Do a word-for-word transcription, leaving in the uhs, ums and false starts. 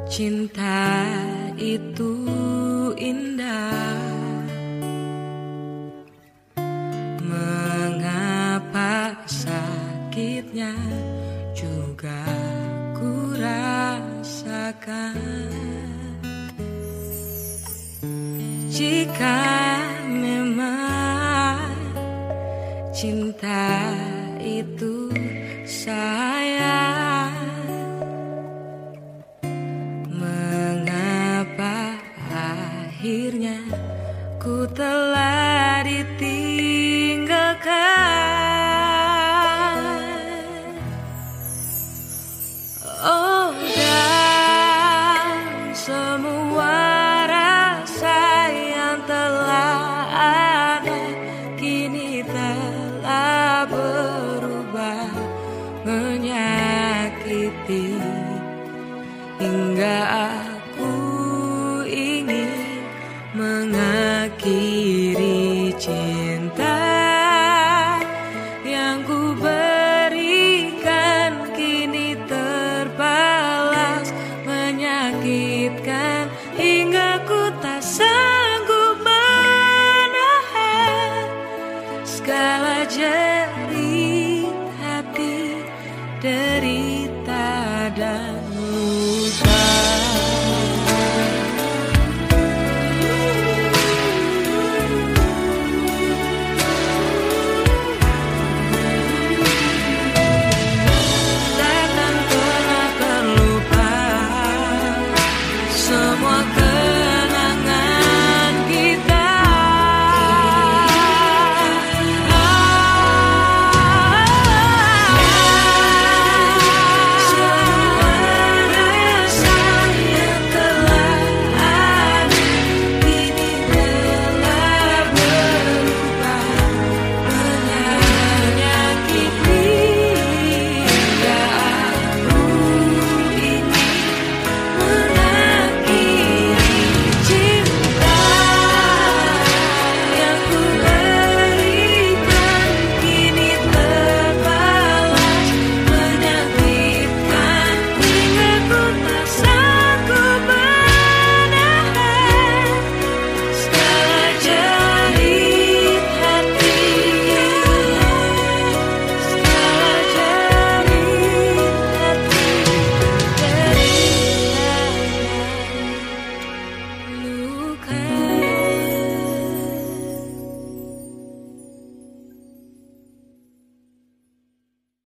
Cinta itu indah, mengapa sakitnya juga ku rasakan. Jika memang cinta itu sayang, akhirnya ku telah ditinggalkan. Oh, dan semua rasa yang telah ada kini telah berubah menyakiti, hingga aku ingin mengakhiri cinta yang ku berikan, kini terbalas menyakitkan.